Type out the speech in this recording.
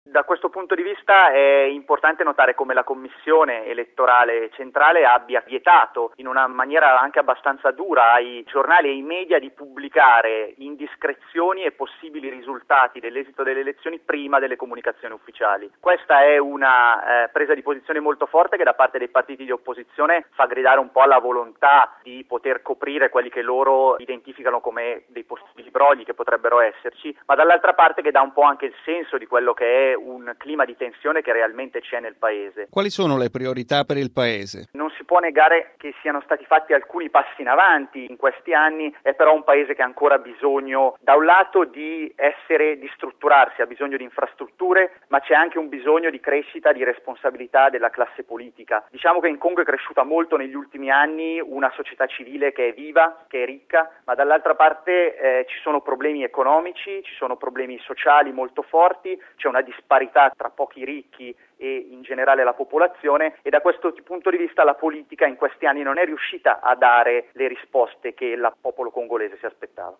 Da questo punto di vista è importante notare come la Commissione elettorale centrale abbia vietato in una maniera anche abbastanza dura ai giornali e ai media di pubblicare indiscrezioni e possibili risultati dell'esito delle elezioni prima delle comunicazioni ufficiali. Questa è una presa di posizione molto forte che da parte dei partiti di opposizione fa gridare un po' alla volontà di poter coprire quelli che loro identificano come dei possibili brogli che potrebbero esserci, ma dall'altra parte che dà un po' anche il senso di quello che è un clima di tensione che realmente c'è nel Paese. Quali sono le priorità per il Paese? Non si può negare che siano stati fatti alcuni passi in avanti in questi anni, è però un Paese che ha ancora bisogno, da un lato, di strutturarsi, ha bisogno di infrastrutture, ma c'è anche un bisogno di crescita, di responsabilità della classe politica. Diciamo che in Congo è cresciuta molto negli ultimi anni una società civile che è viva, che è ricca, ma dall'altra parte ci sono problemi economici, ci sono problemi sociali molto forti, c'è una disparità tra pochi ricchi e in generale la popolazione, e da questo punto di vista la politica in questi anni non è riuscita a dare le risposte che il popolo congolese si aspettava.